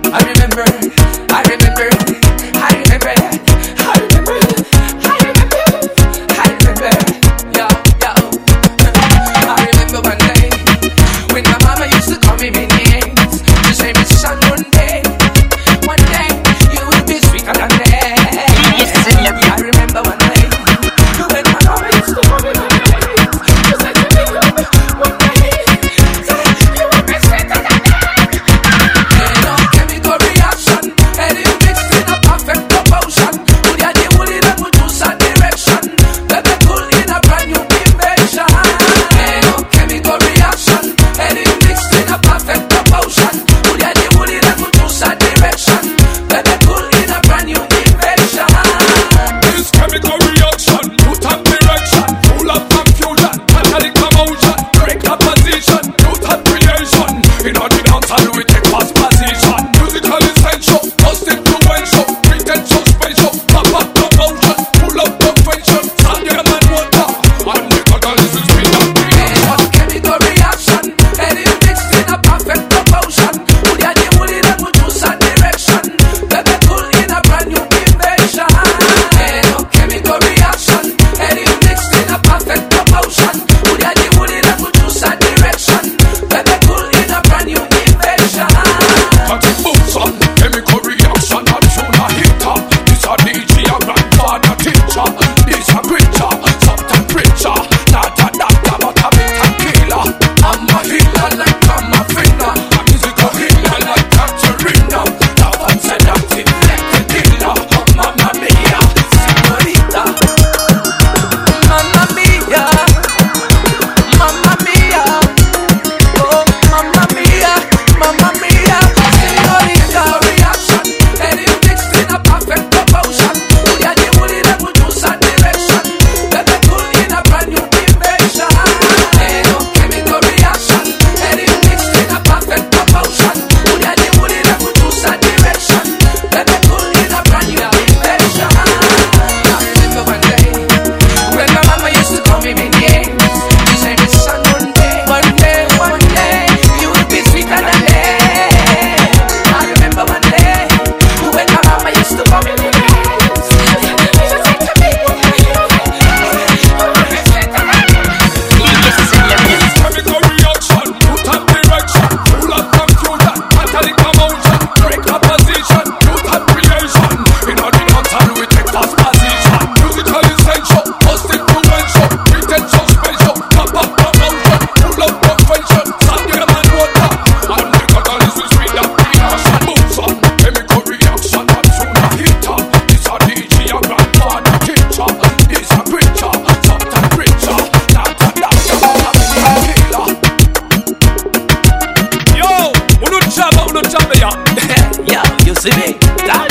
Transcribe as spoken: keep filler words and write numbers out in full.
I remember, I remember, I remember, I remember, I remember, I remember, yo, yo. I remember one day when my mama used to call me many names. She say, "Miss Son, one day, one day you will be sweeter than that." I remember one day when my mama used to call me many names. She said to me, "One day you will be sweeter than that." Chemical reaction, and it mixed in a perfect proportion. Would ya the wood in a good use and direction? Let me pull in a brand new invention. Chemical reaction, and it mixed in a perfect proportion. Would ya the wood in a good use and direction? Let me pull in a brand new invention. This chemical reaction, put up direction, full of confusion, catalytic commotion, break up position, total creation. In our dance and we take fast position. Musical essential, most influential, pretentious spatial, pop up promotion, full of convention, sodium and water. And the catalysis is speed up creation. Chemical reaction, and it mixed in a perfect proportion. Would ya the wood in a good use and direction? Let me pull in a brand new invention. Chemical reaction, and it mixed in a perfect proportion. Would ya the wood in a good use and direction? Let me pull in a brand new invention. Cut it moves on, chemical reaction, and tune a hitter. This a D J, a grandfather teacher. This a preacher, something preacher. Not a doctor, but a bit a killer. I'm a healer like I'm a finger. A musical healer like Katerina. Love and seductive like the dealer. Oh, mamma mia, señorita. Mamma mia, mamma mia, oh mamma mia, mamma mia, señorita. Reaction, and it mixed in a perfect proportion. Would ya the wood in a good use and direction? Let me pull in a brand new invention. Chemical reaction, and it mixed in a perfect proportion. Would ya the wood in a good use and direction? Let me pull in a brand new invention. I remember one day when my mama used to call me many names. She said, "Miss Son, one day, one day, one day you will be sweeter than that." I remember one day when my mama used to call me many names. She said to me, "You will be sweeter than that." Chemical reaction, put up direction, full of confusion, catalytic commotion, break up position, total creation. In our dance and we take fast position. Musical essential, most influential, pretentious spatial, pop up promotion, full of convention, sodium and water. And the catalysis is speed up creation. Moves on, chemical reaction, and tune a hitter. This a D J, a grandfather teacher. This a preacher, something preacher. Not a doctor, but a killer. Yo, uno chama, uno chama ya. Yo, you see me? That